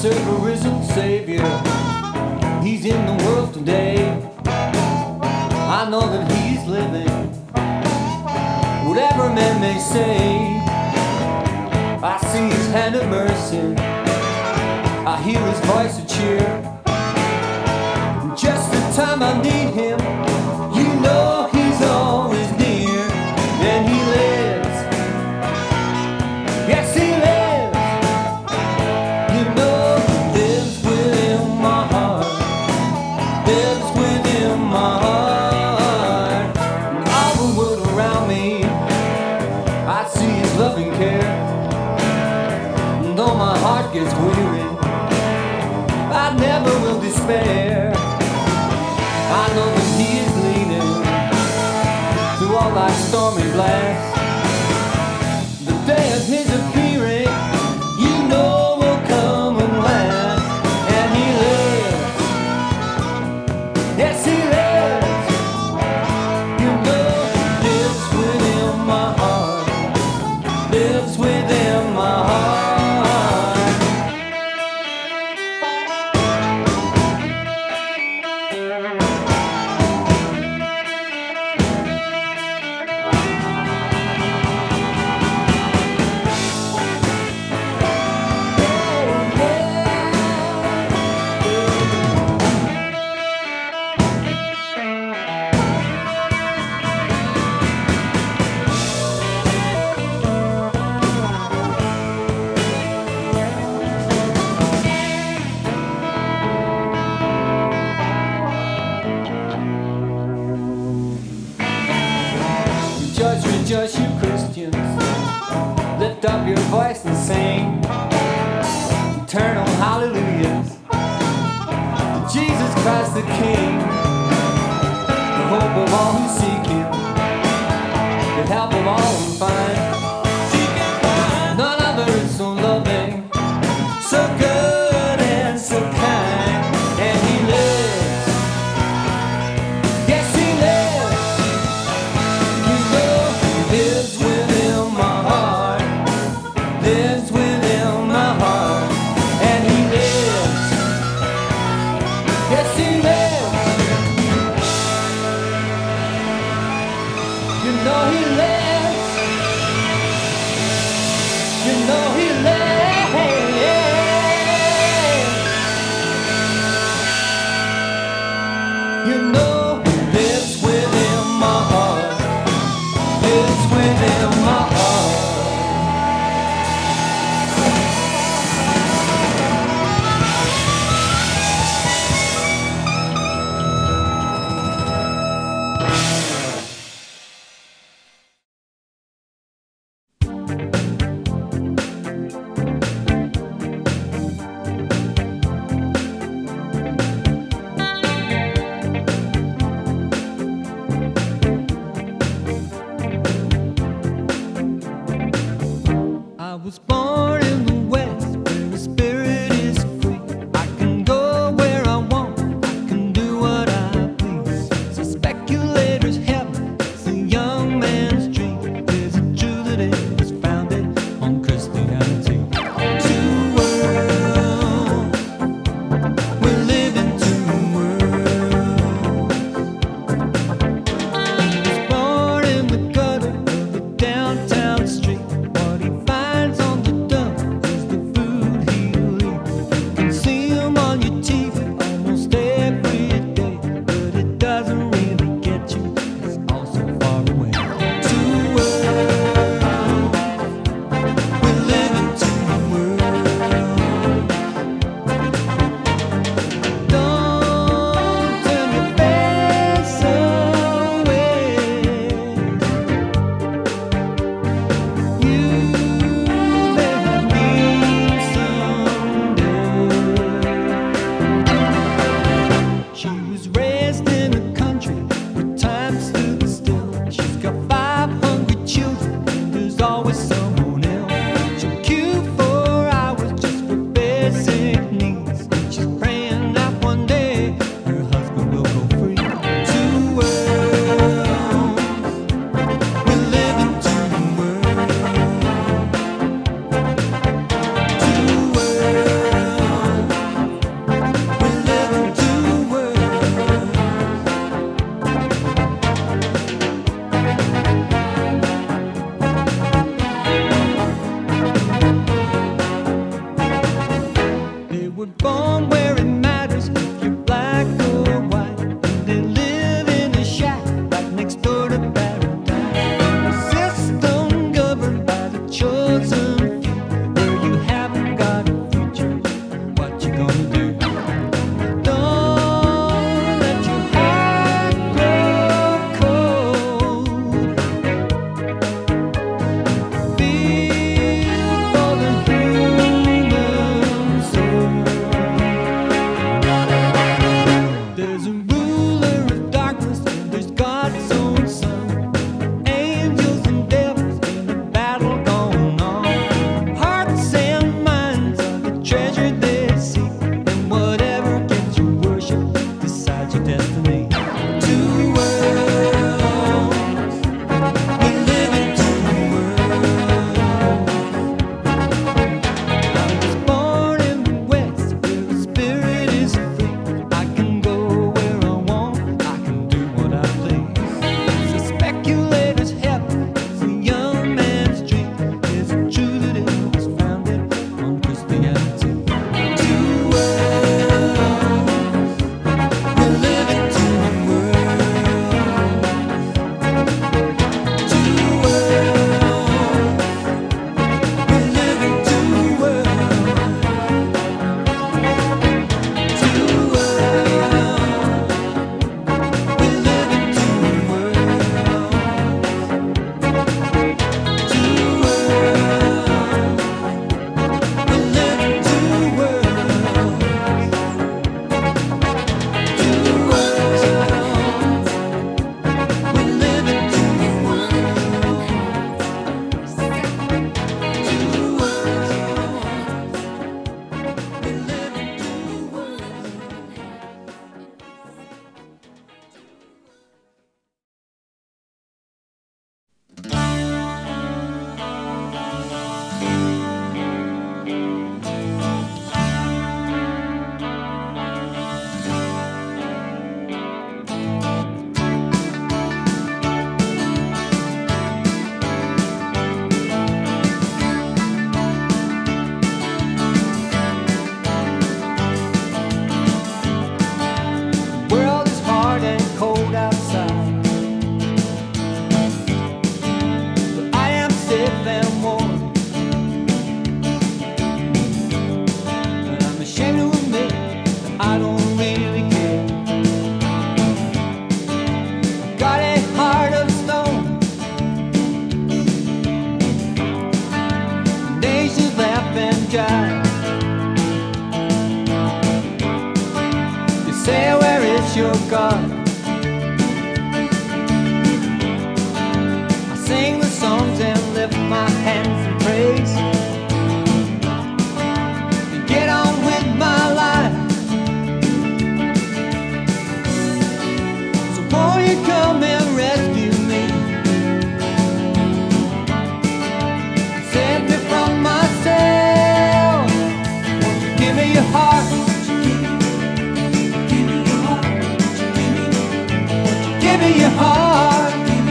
serve a risen Savior. He's in the world today. I know that He's living. Whatever men may say, I see His hand of mercy. I hear His voice of cheer. Just the time I need Him, you know He's always near. And He lives. Yes, He lives. You know He lives within my heart. Lives within my heart. And all the world around me, I see His loving care. And though my heart gets weary, I never will despair. I know that He is leading through all life's stormy blast. The day of His appearing, you know will come and last. And He lives. Yes, He lives. You know He lives within my heart. Lives within my heart. Rejoice, you Christians, lift up your voice and sing eternal hallelujahs to Jesus Christ the King, the hope of all who seek Him, the help of all who find. None other is so loving, so good and so kind. And He lives. Yes, He lives. You know He lives within my heart. Lives within my heart. And He lives. Yes, He lives. You know He lives. You know He lives. were born where it matters if you're black or white. And they live in a shack right next door to paradise. A system governed by the chosen few, where you haven't got a future. What you gonna do? Don't let your heart grow cold. Feel for the human soul. There's a ruler of darkness and there's God's own son. Angels and devils in a battle going on. Hearts and minds are the treasure they seek, and whatever gets you worship decides your destiny. Two worlds, we live in two worlds. I was born in the West, where the spirit is free. I can go where I want, I can do what I please. It's a speculator's heaven, it's a young man's dream. Is it true that it was founded on Christianity? Two worlds, we live in two worlds. Two worlds, we live in two worlds. Two worlds, we live in two worlds. Two worlds, we live in two worlds. Two worlds, we live in two The world is hard and cold outside, but I am safe and warm. But I'm ashamed to admit that I don't really care. Got a heart of stone. Nations laugh and jive. You say, where is your God? I sing the songs and lift my hands in praise, and get on with my life. So won't you come and rescue me? Save me from myself. Won't you give me your heart? Give me your heart.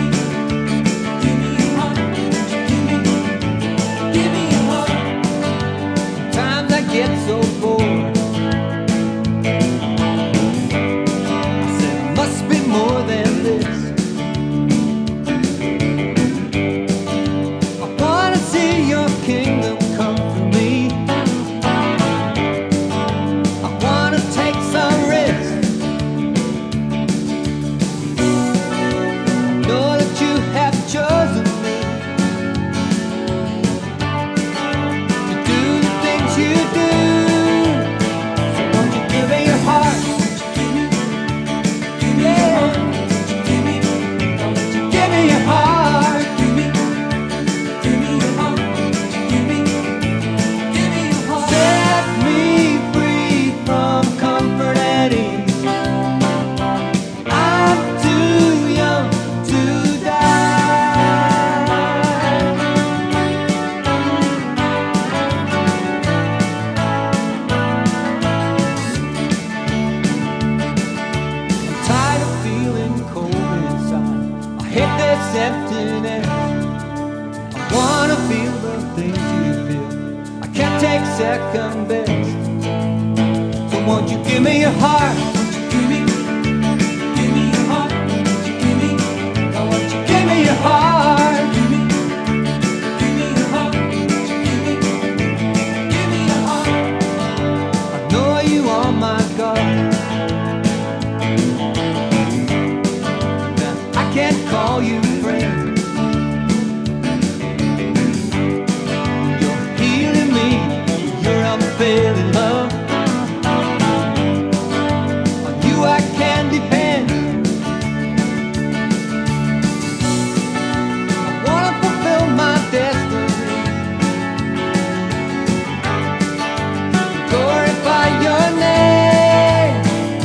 Sometimes I get so bored. I said it must be more than this. I wanna see your kingdom come through me. I wanna take some risk. Know that you have chosen me to do the things you do. So won't you give me your heart? Yeah. Give me your heart. Set me free from comfort and ease. I'm too young to die. I'm tired of feeling cold inside. I hate this emptiness. I wanna feel the things you feel. I can't take second best. Won't you give me your heart? Won't you give me your heart? Won't you give me? Oh, won't you give me your heart? Give me your heart. Won't you give me your heart? I know you are my God. Now I can't call you friend. You're healing me. You're unfailing love. I can depend. I wanna fulfill my destiny. Glorify your name.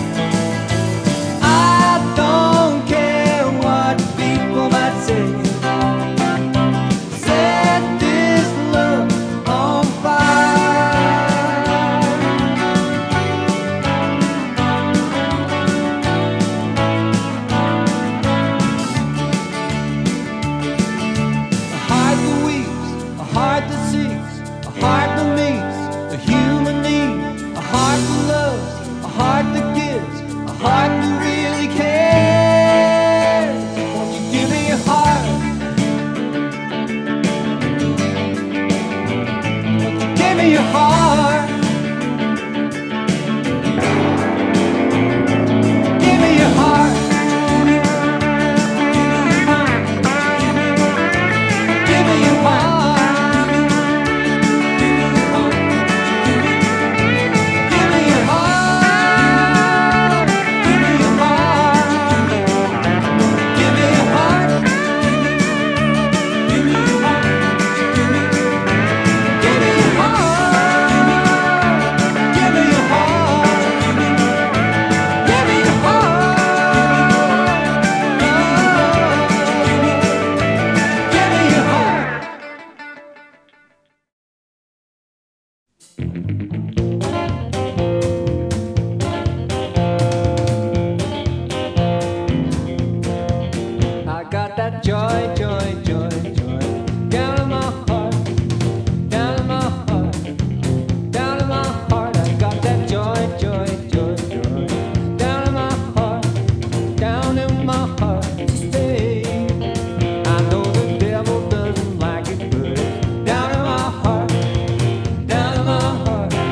I don't care what people might say. Set this love on fire. A heart that seeks, a heart that meets a human need, a heart that loves, a heart that gives, a heart that really cares. Won't you give me your heart? Won't you give me your heart? Give me your heart. Give me your heart. I got that joy, joy, joy, joy down in my heart, down in my heart, down in my heart. I got that joy, joy, joy, joy down in my heart, down in my heart to stay. I know the devil doesn't like it, but it's down in my heart, down in my heart.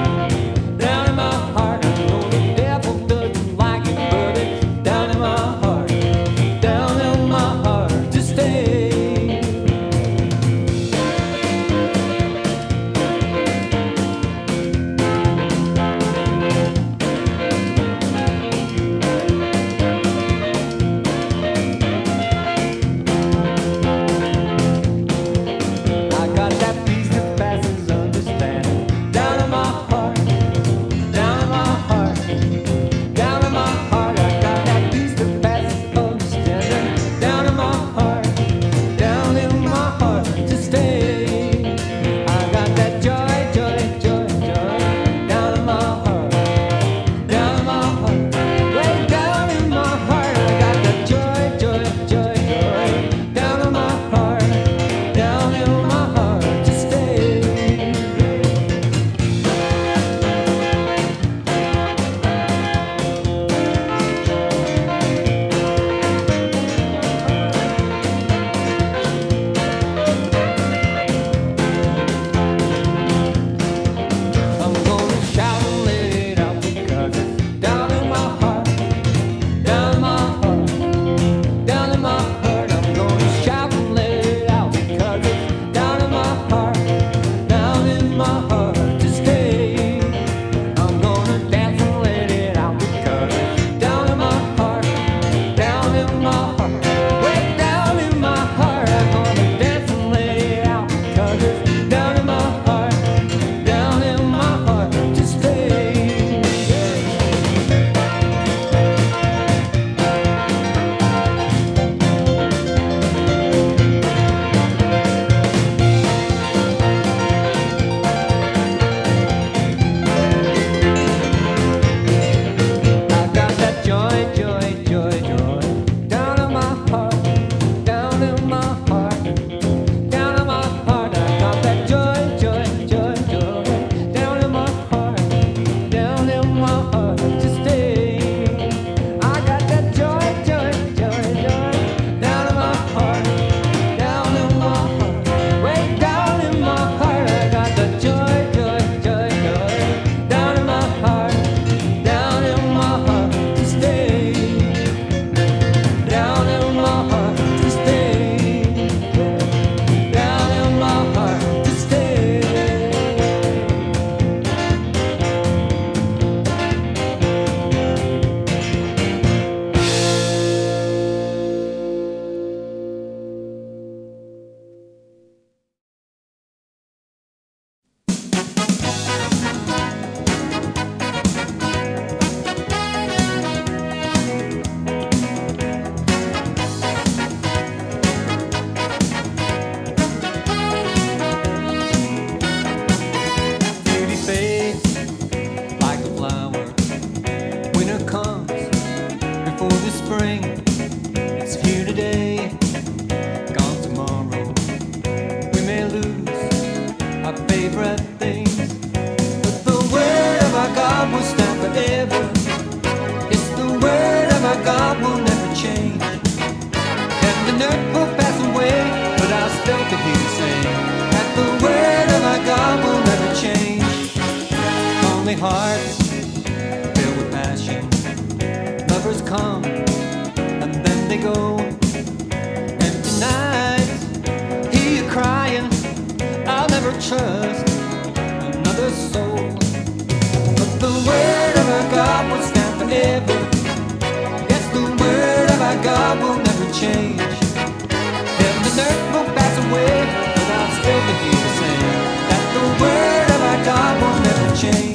and earth will pass away, but I'll still be here to say that the word of our God will never change. Only hearts filled with passion, lovers come and then they go. Empty nights, hear you crying, I'll never trust another soul. But the word of our God will stand forever. Yes, the word of our God will never change. Heaven and earth will pass away, but I'll still be here to say that the word of our God will never change.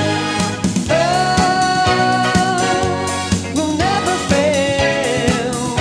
Oh, will never fail.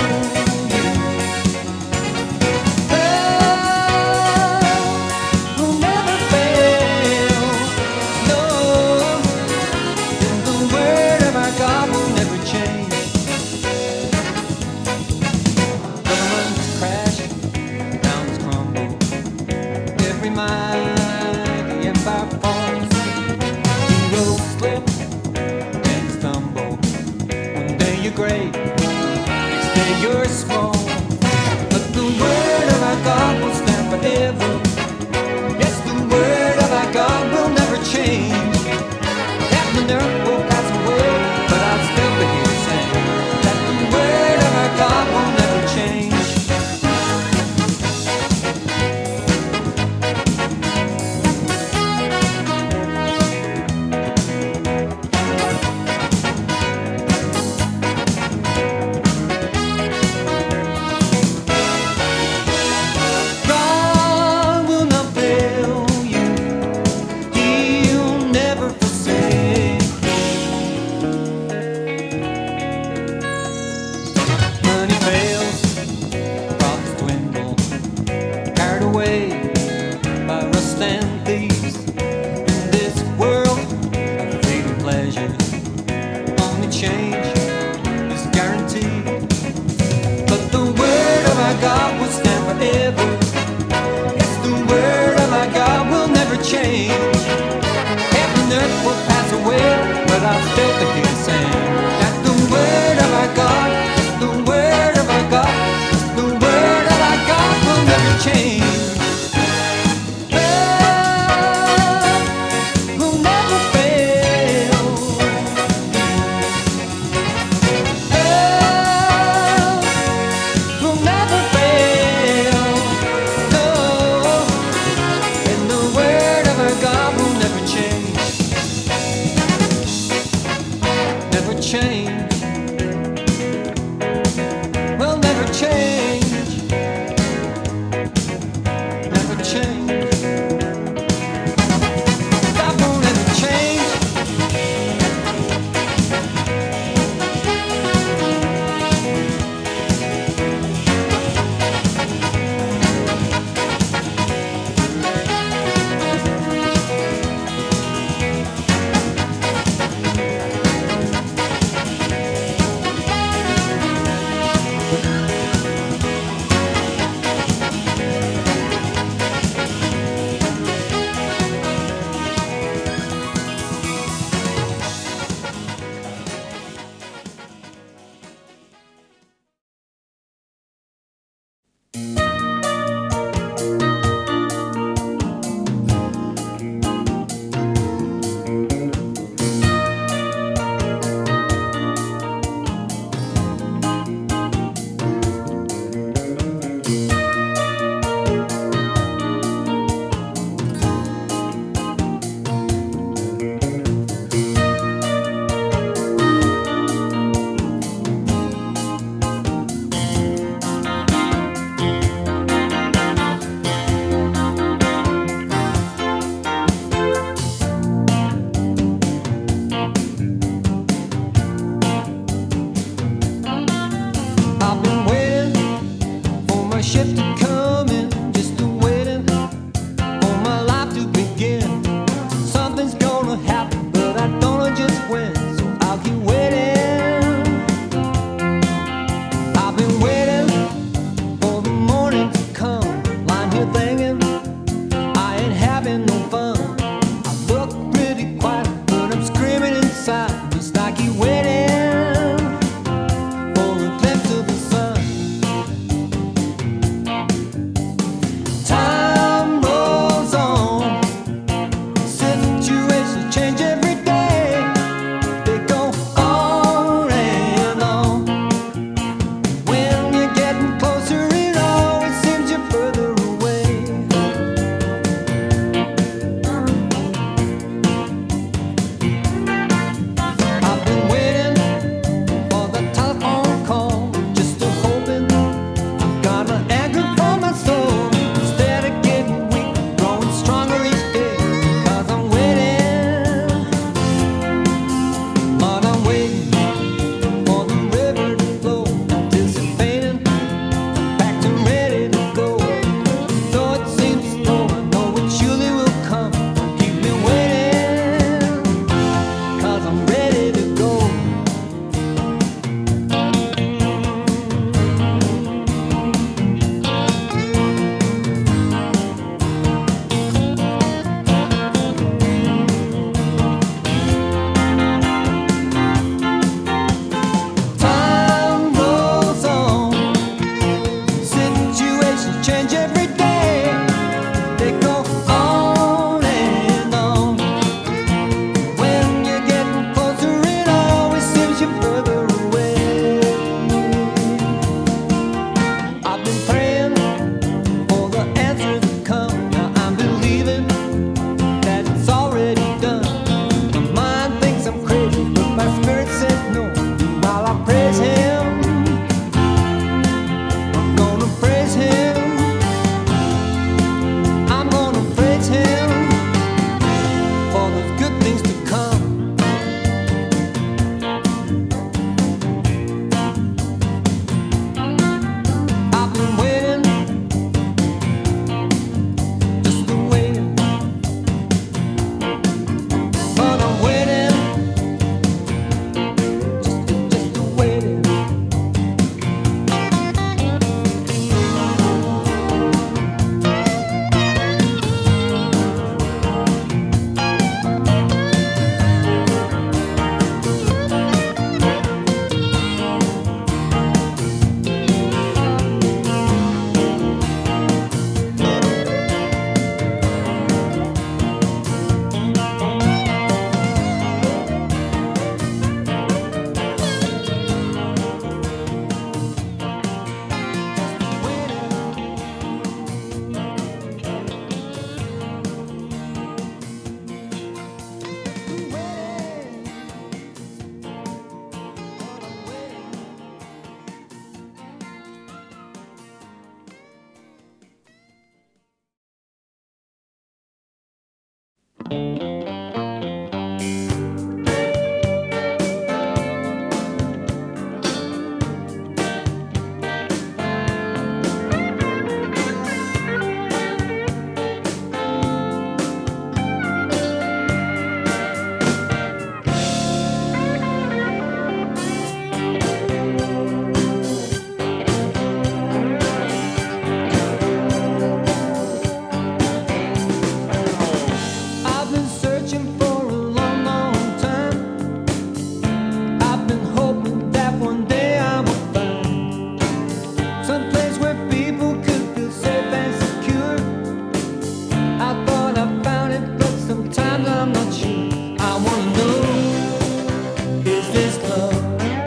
I've been searching for a long, long time. I've been hoping that one day I will find some place where people could feel safe and secure. I thought I found it, but sometimes I'm not sure. I wanna know, is this love?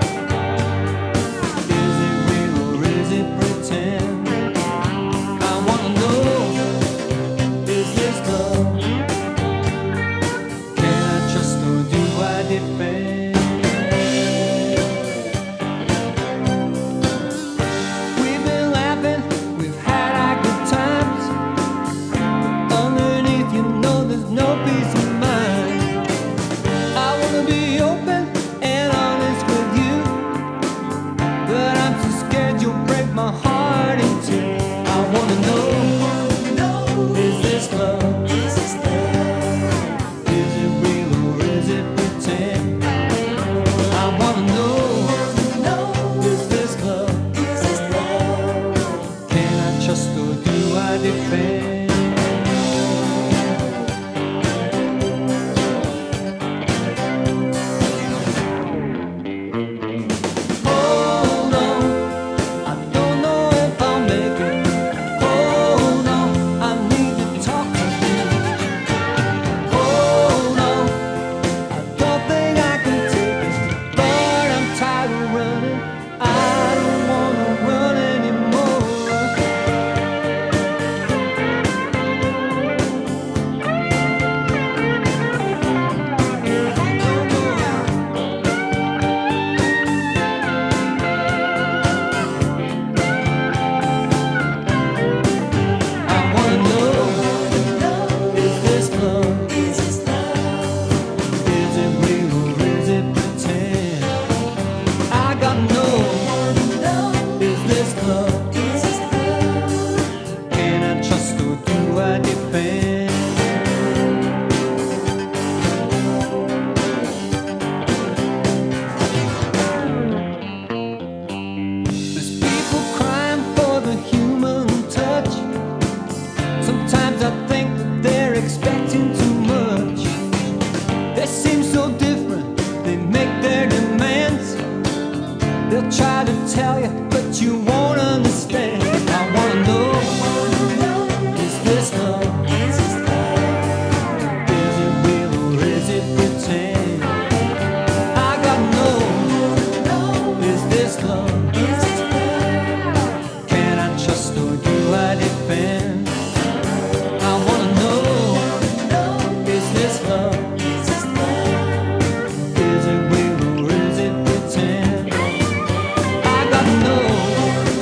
Is it real or is it pretend? I wanna know, is this love? Can I trust or do I defend? We've been laughing, we've had our good times. Underneath, you know, there's no peace of mind. I wanna be open and honest with you, but I'm too scared you'll break my heart in two. I wanna know, is this love? Is it real or is it pretend? I wanna know, is this love? Can I trust or do I defend? Hold on, I don't know if I'll make it. Hold on, I need to talk to you. Hold on, I don't think I can take it, but I'm tired of running. I don't wanna run anymore. I wanna know, is this love? Is it real or is it pretend? I gotta know, is this love? Can I trust or do I defend? There's people crying for the human touch. Sometimes I think that they're expecting too much. They seem so different, they make their demands. They'll try to tell you, but you won't understand. I wanna know, is this love? Is it real or is it pretend? I gotta know, is this love? Can I trust or do I defend? I wanna know, is this love? Is it real or is it pretend? I gotta know,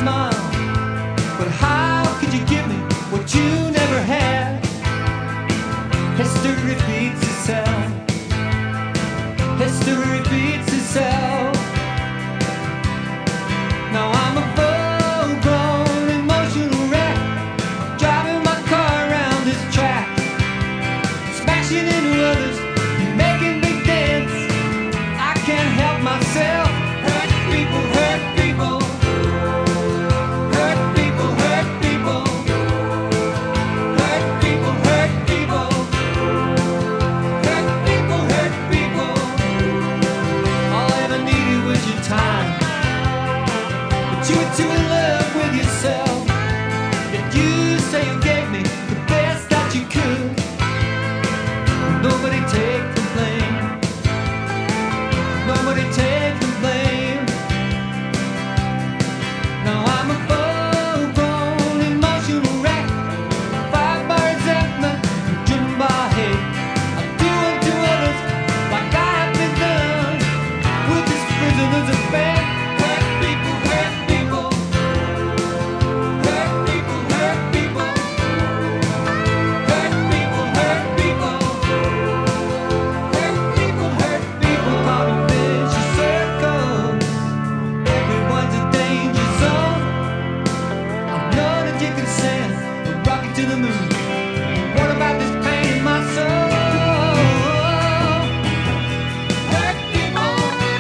smile. But how could you give me what you never had? History repeats itself. History repeats itself. Now I'm a full-grown emotional wreck, driving my car around this track, smashing into others, making big dents. I can't help myself. Hurt people, hurt people. Hurt people, hurt people. Hurt people, hurt people. Hurt people, hurt people. All I ever needed was your time. But you were too in love with yourself. Did you say you gave me the best that you could? Nobody take the blame. Nobody take the blame. Now I'm a full-grown emotional wreck, 5 bars Zeppelin, driven by hate. I do unto others like I have been done. We're just prisoners of fate. Hurt people, hurt people. Hurt people, hurt people. Hurt people, hurt people. Hurt people, hurt people. Caught in vicious circles. Everyone's a danger zone. I know that you can send a rocket to the moon. What about this pain in my soul? Hurt people.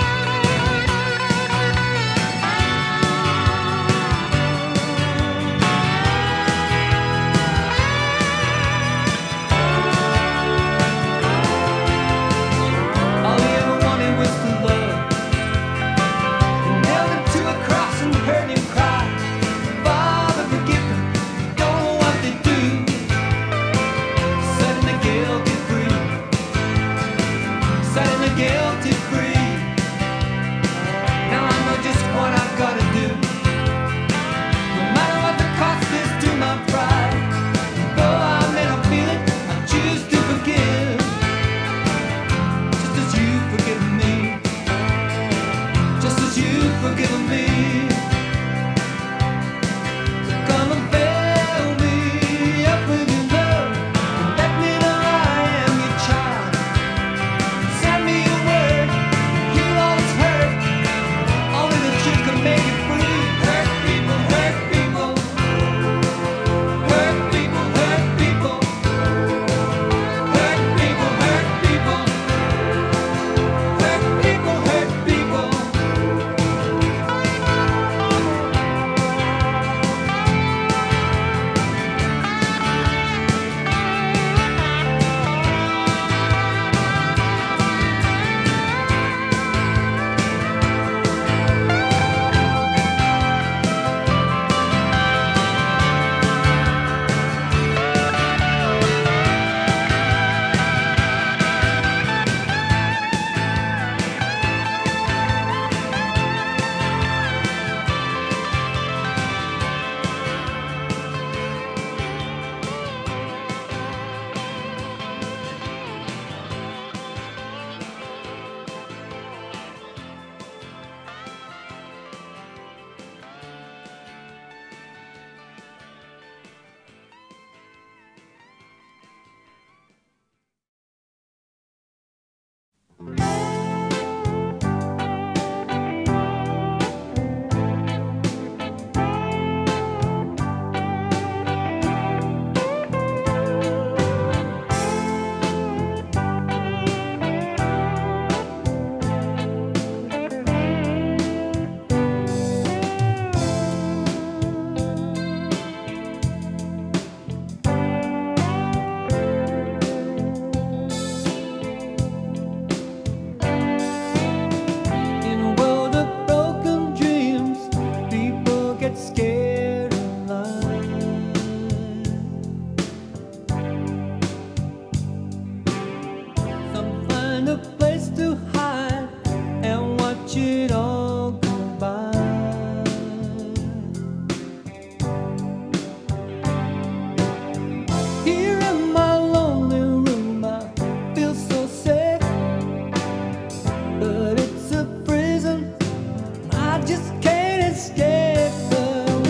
All he ever wanted was to love. They nailed him to a cross and heard him cry. Father, forgive them, don't know what they do. Setting the guilty free. Setting the guilty free. Now I know just what I've gotta do. No matter what the cost is to my pride. Though I may not feel it, I choose to forgive. Just as you've forgiven me. Just as you've forgiven me. So come and fill me up with your love, and let me know I am your child. Send me your word, heal all this hurt. Only the truth can make it free. Hurt people, hurt people. Hurt people, hurt people. Hurt people, hurt people. Hurt people, hurt people. just can't escape the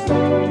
Christ.